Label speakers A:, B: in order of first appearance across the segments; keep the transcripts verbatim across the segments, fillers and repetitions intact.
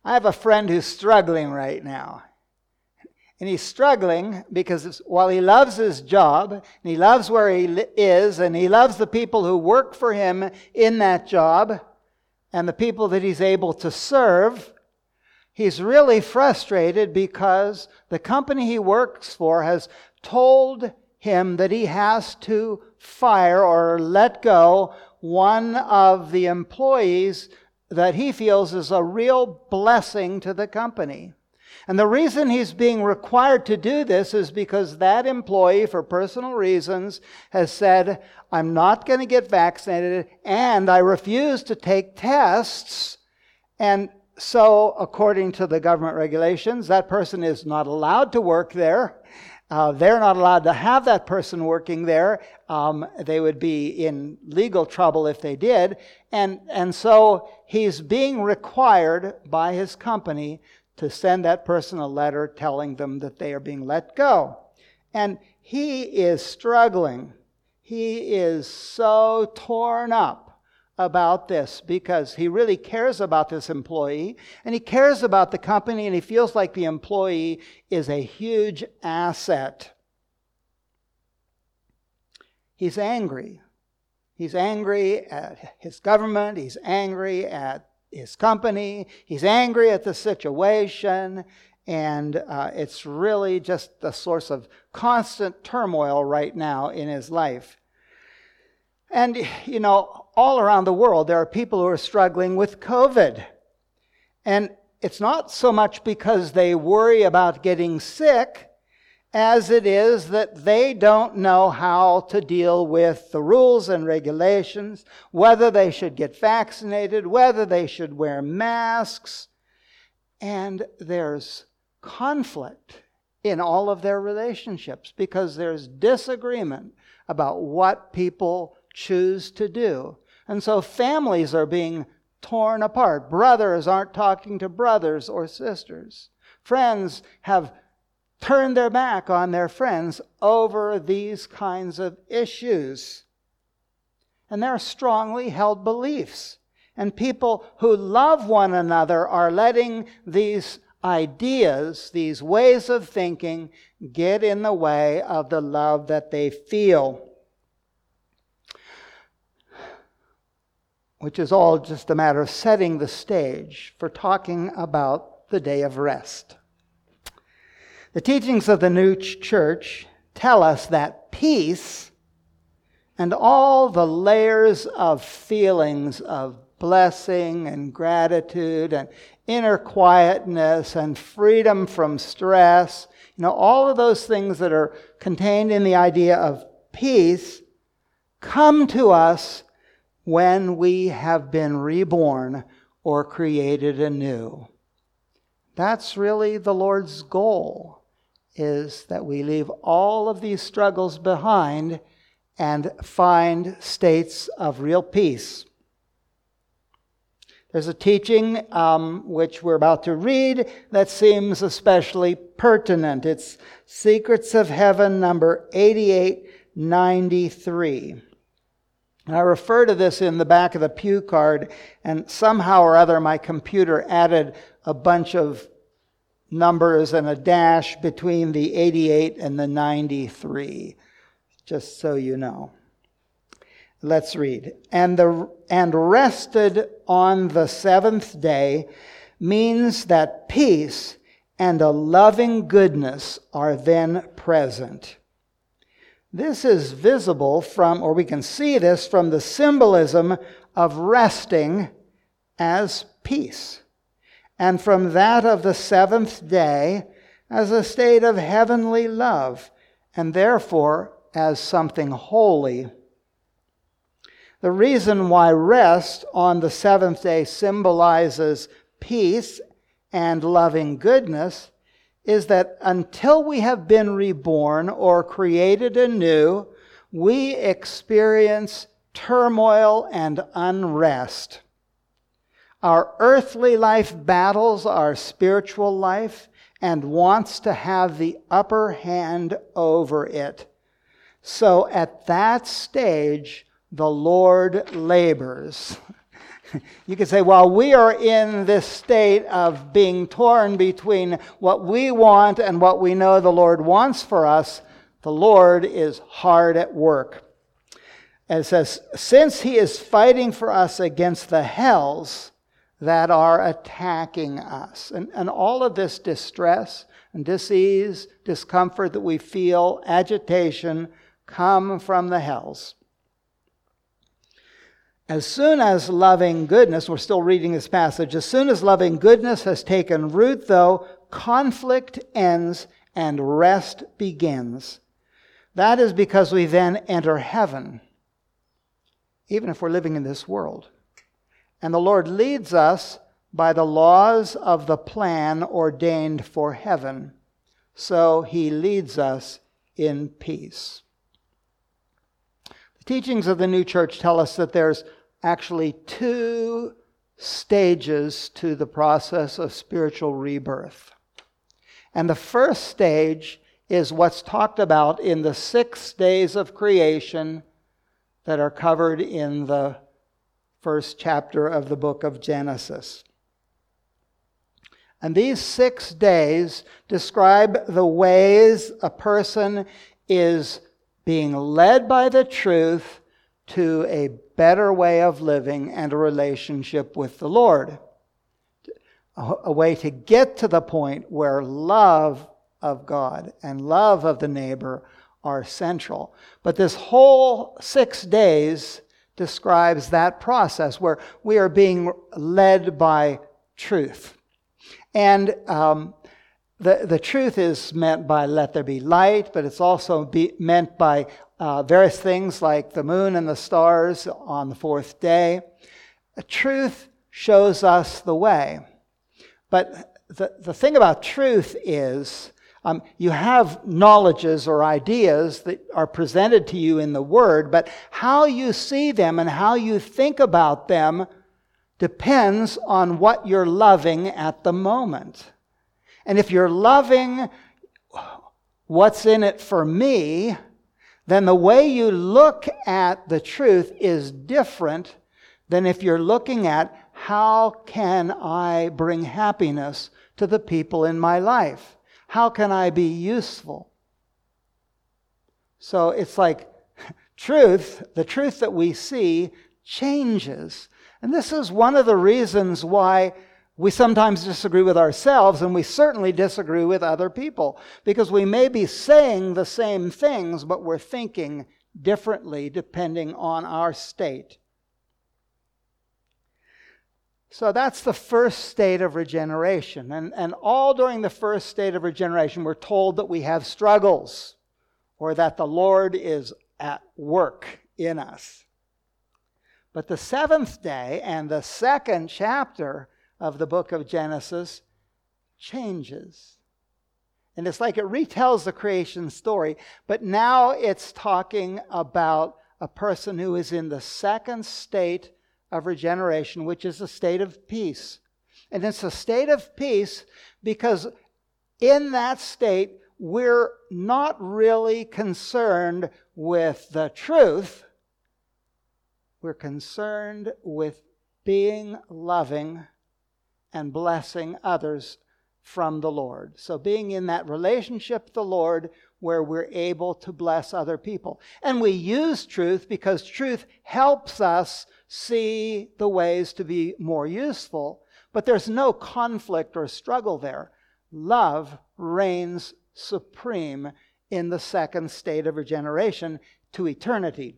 A: I have a friend who's struggling right now. And he's struggling because while he loves his job, and he loves where he is, and he loves the people who work for him in that job, and the people that he's able to serve, he's really frustrated because the company he works for has told him that he has to fire or let go one of the employees that he feels is a real blessing to the company. And the reason he's being required to do this is because that employee, for personal reasons, has said, I'm not going to get vaccinated and I refuse to take tests. And so, according to the government regulations, that person is not allowed to work there. Uh, they're not allowed to have that person working there. Um, they would be in legal trouble if they did. And, and so he's being required by his company to send that person a letter telling them that they are being let go. And he is struggling. He is so torn up about this because he really cares about this employee and he cares about the company and he feels like the employee is a huge asset. He's angry. He's angry at his government. He's angry at his company. He's angry at the situation. And uh, it's really just a source of constant turmoil right now in his life. And, you know, all around the world, there are people who are struggling with COVID. And it's not so much because they worry about getting sick as it is that they don't know how to deal with the rules and regulations, whether they should get vaccinated, whether they should wear masks. And there's conflict in all of their relationships because there's disagreement about what people choose to do. And so families are being torn apart. Brothers aren't talking to brothers or sisters. Friends have turned their back on their friends over these kinds of issues. And they're strongly held beliefs. And people who love one another are letting these ideas, these ways of thinking, get in the way of the love that they feel. Which is all just a matter of setting the stage for talking about the day of rest. The teachings of the new church tell us that peace and all the layers of feelings of blessing and gratitude and inner quietness and freedom from stress, you know, all of those things that are contained in the idea of peace come to us when we have been reborn or created anew. That's really the Lord's goal, is that we leave all of these struggles behind and find states of real peace. There's a teaching um, which we're about to read that seems especially pertinent. It's Secrets of Heaven, number eighty-eight ninety-three. And I refer to this in the back of the pew card, and somehow or other my computer added a bunch of numbers and a dash between the eighty-eight and the ninety-three, just so you know. Let's read. And the and rested on the seventh day means that peace and a loving goodness are then present. This is visible from, or we can see this from the symbolism of resting as peace, and from that of the seventh day as a state of heavenly love, and therefore as something holy. The reason why rest on the seventh day symbolizes peace and loving goodness is that until we have been reborn or created anew, we experience turmoil and unrest. Our earthly life battles our spiritual life and wants to have the upper hand over it. So at that stage, the Lord labors. You could say, while we are in this state of being torn between what we want and what we know the Lord wants for us, the Lord is hard at work. And it says, since he is fighting for us against the hells that are attacking us. And, and all of this distress and dis-ease, discomfort that we feel, agitation, come from the hells. As soon as loving goodness, we're still reading this passage, as soon as loving goodness has taken root, though, conflict ends and rest begins. That is because we then enter heaven, even if we're living in this world. And the Lord leads us by the laws of the plan ordained for heaven. So he leads us in peace. The teachings of the new church tell us that there's actually two stages to the process of spiritual rebirth. And the first stage is what's talked about in the six days of creation that are covered in the first chapter of the book of Genesis. And these six days describe the ways a person is being led by the truth to a better way of living and a relationship with the Lord. A, a way to get to the point where love of God and love of the neighbor are central. But this whole six days describes that process where we are being led by truth. And um, the, the truth is meant by let there be light, but it's also be meant by uh, various things like the moon and the stars on the fourth day. Truth shows us the way. But the, the thing about truth is um, you have knowledges or ideas that are presented to you in the Word, but how you see them and how you think about them depends on what you're loving at the moment. And if you're loving what's in it for me, then the way you look at the truth is different than if you're looking at how can I bring happiness to the people in my life? How can I be useful? So it's like truth, the truth that we see changes. And this is one of the reasons why we sometimes disagree with ourselves, and we certainly disagree with other people, because we may be saying the same things, but we're thinking differently depending on our state. So that's the first state of regeneration. And, and all during the first state of regeneration, we're told that we have struggles, or that the Lord is at work in us. But the seventh day and the second chapter of the book of Genesis changes. And it's like it retells the creation story, but now it's talking about a person who is in the second state of regeneration, which is a state of peace. And it's a state of peace because in that state, we're not really concerned with the truth. We're concerned with being loving and blessing others from the Lord. So being in that relationship with the Lord where we're able to bless other people. And we use truth because truth helps us see the ways to be more useful. But there's no conflict or struggle there. Love reigns supreme in the second state of regeneration to eternity.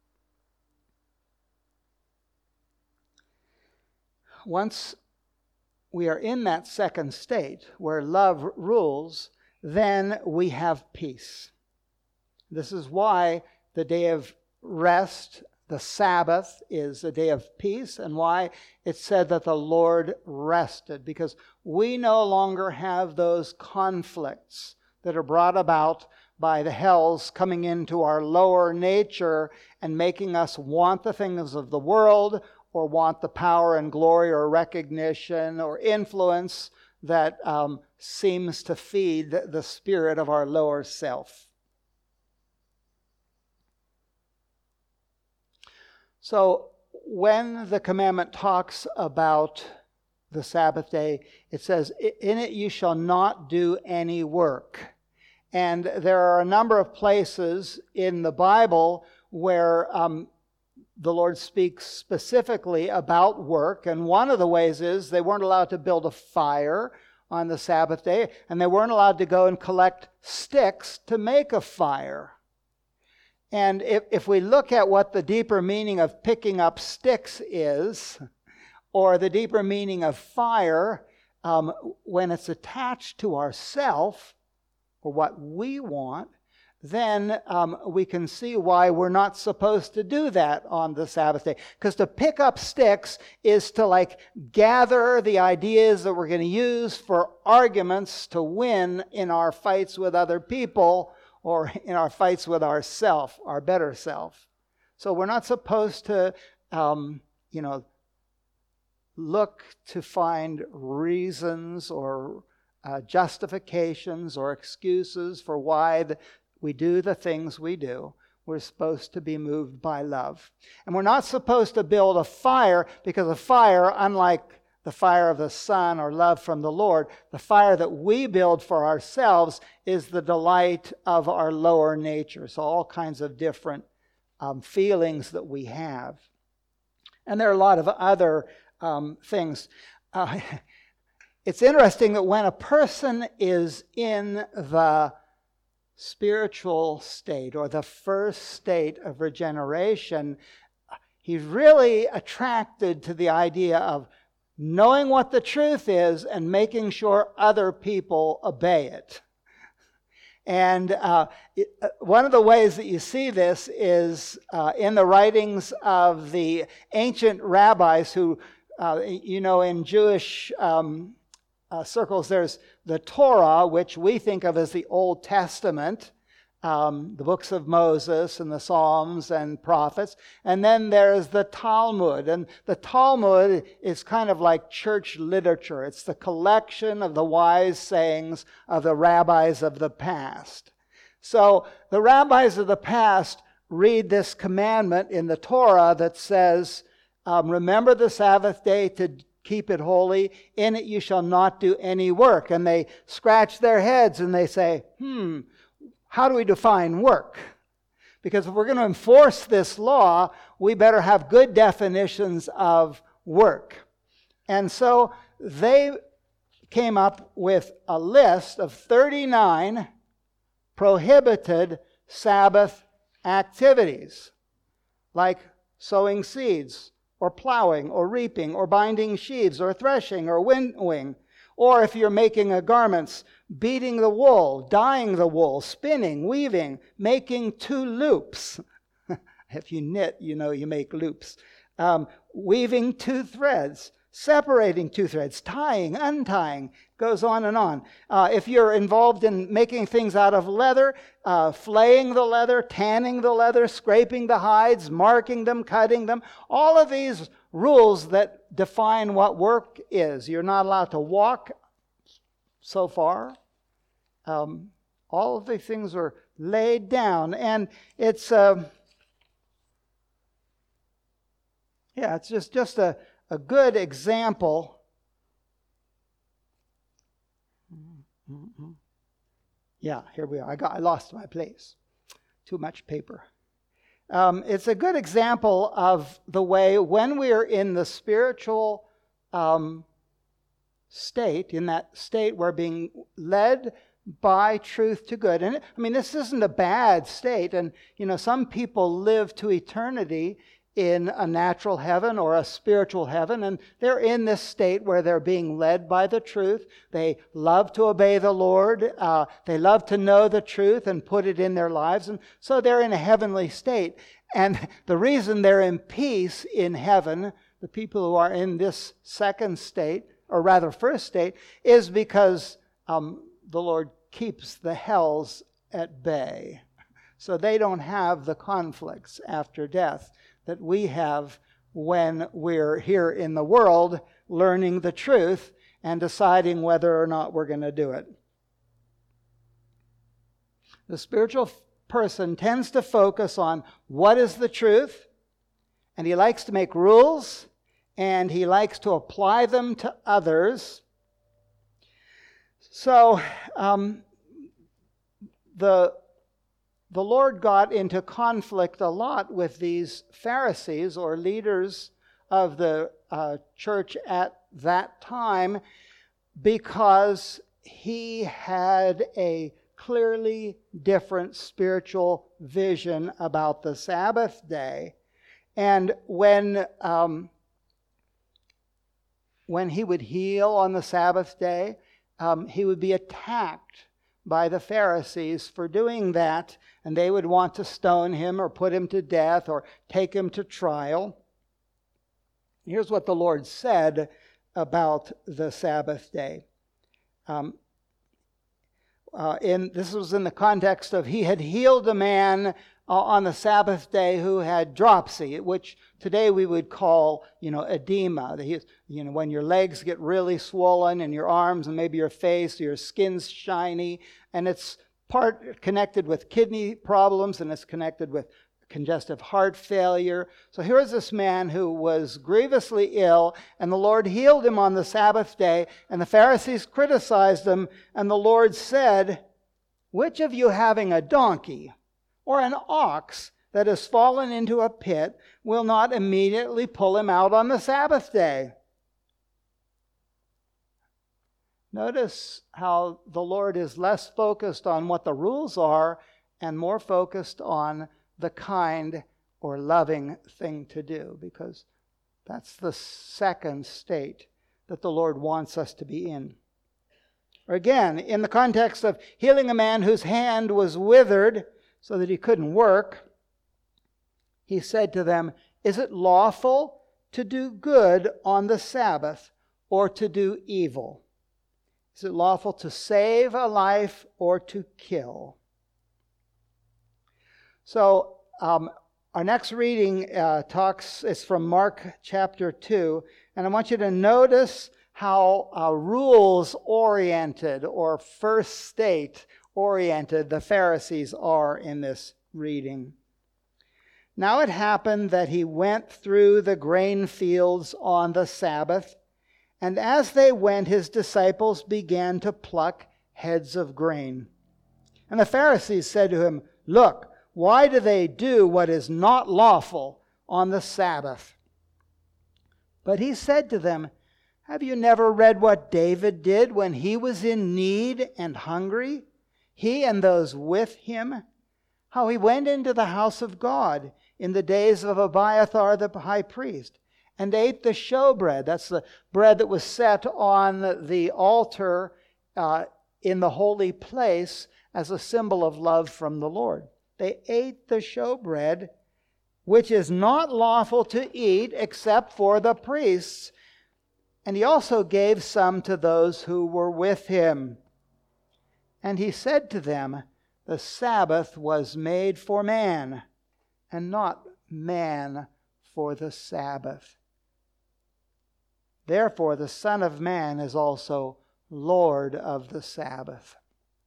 A: Once we are in that second state where love rules, then we have peace. This is why the day of rest, the Sabbath, is a day of peace, and why it's said that the Lord rested, because we no longer have those conflicts that are brought about by the hells coming into our lower nature and making us want the things of the world, or want the power and glory or recognition or influence that um, seems to feed the spirit of our lower self. So when the commandment talks about the Sabbath day, it says, in it you shall not do any work. And there are a number of places in the Bible where um, the Lord speaks specifically about work. And one of the ways is they weren't allowed to build a fire on the Sabbath day, and they weren't allowed to go and collect sticks to make a fire. And if, if we look at what the deeper meaning of picking up sticks is, or the deeper meaning of fire, um, when it's attached to ourself, or what we want, then um, we can see why we're not supposed to do that on the Sabbath day. Because to pick up sticks is to like gather the ideas that we're going to use for arguments to win in our fights with other people, or in our fights with ourself, our better self. So we're not supposed to, um, you know, look to find reasons or uh, justifications or excuses for why the, we do the things we do. We're supposed to be moved by love. And we're not supposed to build a fire, because a fire, unlike the fire of the sun or love from the Lord, the fire that we build for ourselves is the delight of our lower nature. So all kinds of different um, feelings that we have. And there are a lot of other um, things. Uh, it's interesting that when a person is in the spiritual state, or the first state of regeneration, he's really attracted to the idea of knowing what the truth is and making sure other people obey it. And uh, it, uh, one of the ways that you see this is uh, in the writings of the ancient rabbis who, uh, you know, in Jewish um, uh, circles, there's the Torah, which we think of as the Old Testament, Um, the books of Moses and the Psalms and prophets. And then there's the Talmud. And the Talmud is kind of like church literature. It's the collection of the wise sayings of the rabbis of the past. So the rabbis of the past read this commandment in the Torah that says, um, remember the Sabbath day to keep it holy. In it you shall not do any work. And they scratch their heads and they say, hmm, how do we define work? Because if we're going to enforce this law, we better have good definitions of work. And so they came up with a list of thirty-nine prohibited Sabbath activities, like sowing seeds, or plowing, or reaping, or binding sheaves, or threshing, or winnowing. Or if you're making a garments, beating the wool, dyeing the wool, spinning, weaving, making two loops. If you knit, you know you make loops. Um, weaving two threads, separating two threads, tying, untying, goes on and on. Uh, if you're involved in making things out of leather, uh, flaying the leather, tanning the leather, scraping the hides, marking them, cutting them, all of these rules that define what work is. You're not allowed to walk so far. Um, all of these things are laid down, and it's uh, yeah, it's just just a, a good example. Mm-hmm. Yeah, here we are. I got I lost my place. Too much paper. Um, it's a good example of the way when we are in the spiritual um, state, in that state we're being led by truth to good. And I mean, this isn't a bad state. And, you know, some people live to eternity in a natural heaven or a spiritual heaven, and they're in this state where they're being led by the truth. They love to obey the Lord. Uh, they love to know the truth and put it in their lives, and so they're in a heavenly state. And the reason they're in peace in heaven, the people who are in this second state, or rather first state, is because um, the Lord keeps the hells at bay. So they don't have the conflicts after death that we have when we're here in the world learning the truth and deciding whether or not we're going to do it. The spiritual person tends to focus on what is the truth and he likes to make rules, and he likes to apply them to others. So um, the, the Lord got into conflict a lot with these Pharisees, or leaders of the uh, church at that time, because he had a clearly different spiritual vision about the Sabbath day. And when um, when he would heal on the Sabbath day, um, he would be attacked by the Pharisees for doing that, and they would want to stone him or put him to death or take him to trial. Here's what the Lord said about the Sabbath day. Um, uh, in, this was in the context of he had healed a man uh, on the Sabbath day who had dropsy, which today we would call, you know, edema. He, you know, when your legs get really swollen and your arms and maybe your face, your skin's shiny, and it's part connected with kidney problems, and it's connected with congestive heart failure. So here is this man who was grievously ill, and the Lord healed him on the Sabbath day, and the Pharisees criticized him, and the Lord said, "Which of you having a donkey or an ox that has fallen into a pit will not immediately pull him out on the Sabbath day?" Notice how the Lord is less focused on what the rules are and more focused on the kind or loving thing to do, because that's the second state that the Lord wants us to be in. Or again, in the context of healing a man whose hand was withered so that he couldn't work, he said to them, "Is it lawful to do good on the Sabbath or to do evil? Is it lawful to save a life or to kill?" So um, our next reading uh, talks is from Mark chapter two, and I want you to notice how uh, rules-oriented or first state-oriented the Pharisees are in this reading. "Now it happened that he went through the grain fields on the Sabbath, and as they went, his disciples began to pluck heads of grain. And the Pharisees said to him, 'Look, why do they do what is not lawful on the Sabbath?' But he said to them, 'Have you never read what David did when he was in need and hungry, he and those with him? How he went into the house of God in the days of Abiathar the high priest, and ate the showbread,'" that's the bread that was set on the altar uh, in the holy place as a symbol of love from the Lord. They ate the showbread, which is not lawful to eat except for the priests. And he also gave some to those who were with him. And he said to them, 'The Sabbath was made for man, and not man for the Sabbath. Therefore the Son of Man is also Lord of the Sabbath.'"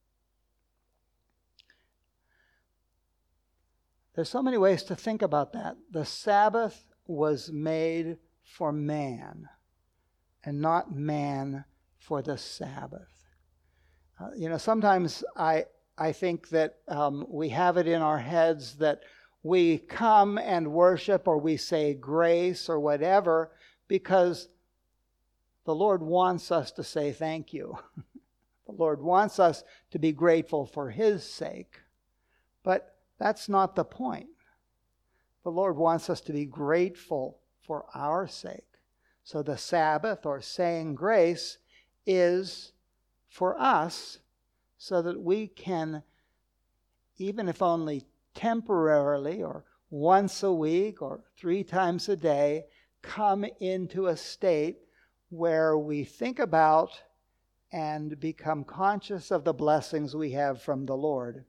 A: There's so many ways to think about that. The Sabbath was made for man, and not man for the Sabbath. Uh, you know, sometimes I I think that um, we have it in our heads that we come and worship, or we say grace or whatever, because the Lord wants us to say thank you. The Lord wants us to be grateful for His sake. But that's not the point. The Lord wants us to be grateful for our sake. So the Sabbath, or saying grace, is for us so that we can, even if only temporarily or once a week or three times a day, come into a state where we think about and become conscious of the blessings we have from the Lord.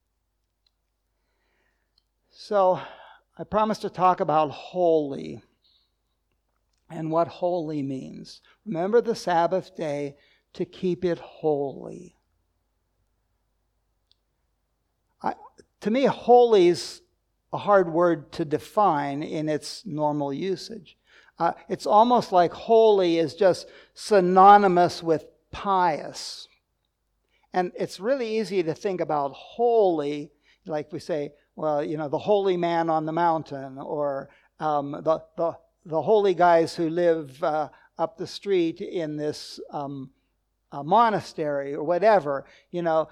A: So I promised to talk about holy and what holy means. Remember the Sabbath day to keep it holy. I, to me, holy is a hard word to define in its normal usage. Uh, it's almost like holy is just synonymous with pious. And it's really easy to think about holy, like we say, well, you know, the holy man on the mountain, or um, the, the, the holy guys who live uh, up the street in this um, uh, monastery, or whatever, you know.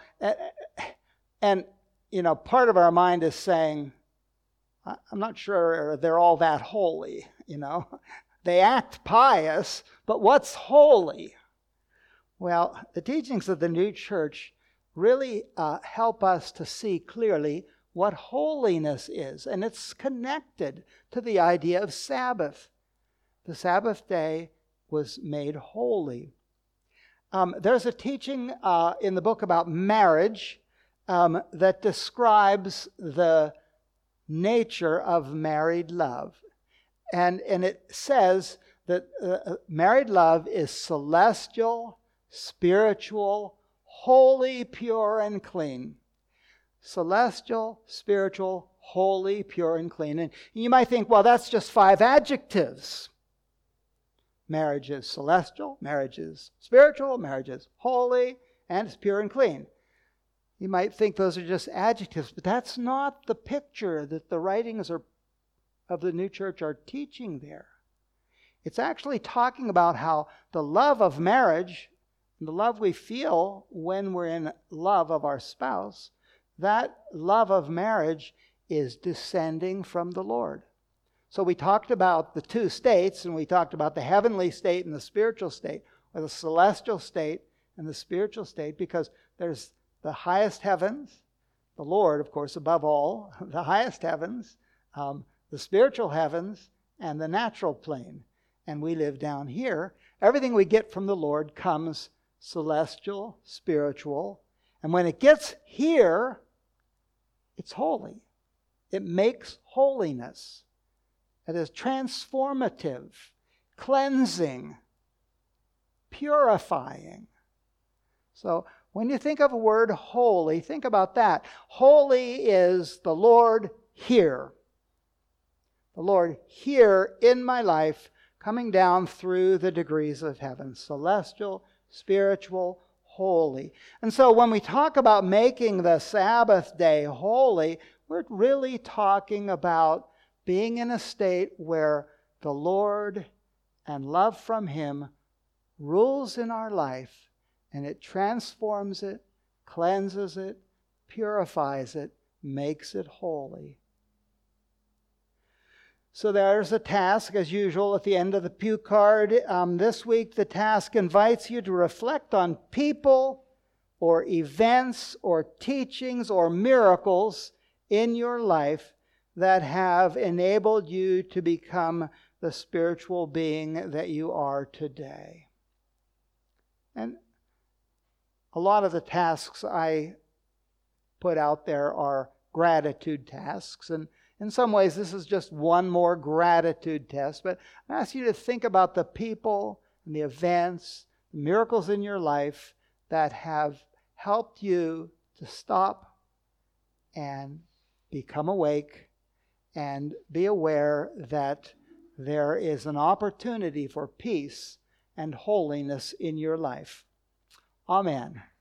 A: And, you know, part of our mind is saying, I'm not sure they're all that holy, you know. They act pious, but what's holy? Well, the teachings of the new church really uh, help us to see clearly what holiness is, and it's connected to the idea of Sabbath. The Sabbath day was made holy. Um, there's a teaching uh, in the book about marriage um, that describes the nature of married love. And, and it says that uh, married love is celestial, spiritual, holy, pure, and clean. Celestial, spiritual, holy, pure, and clean. And you might think, well, that's just five adjectives. Marriage is celestial, marriage is spiritual, marriage is holy, and it's pure and clean. You might think those are just adjectives, but that's not the picture that the writings are, of the new church are teaching there. It's actually talking about how the love of marriage, the love we feel when we're in love of our spouse, that love of marriage is descending from the Lord. So we talked about the two states, and we talked about the heavenly state and the spiritual state, or the celestial state and the spiritual state, because there's the highest heavens, the Lord, of course, above all, the highest heavens, um, the spiritual heavens, and the natural plane. And we live down here. Everything we get from the Lord comes celestial, spiritual. And when it gets here, it's holy. It makes holiness. It is transformative, cleansing, purifying. So when you think of the word holy, think about that. Holy is the Lord here. The Lord here in my life, coming down through the degrees of heaven. Celestial, spiritual, holy. And so when we talk about making the Sabbath day holy, we're really talking about being in a state where the Lord and love from Him rules in our life, and it transforms it, cleanses it, purifies it, makes it holy. So there's a task, as usual, at the end of the pew card. Um, this week, the task invites you to reflect on people or events or teachings or miracles in your life that have enabled you to become the spiritual being that you are today. And a lot of the tasks I put out there are gratitude tasks, and in some ways this is just one more gratitude test, but I ask you to think about the people and the events, the miracles in your life that have helped you to stop and become awake and be aware that there is an opportunity for peace and holiness in your life. Amen.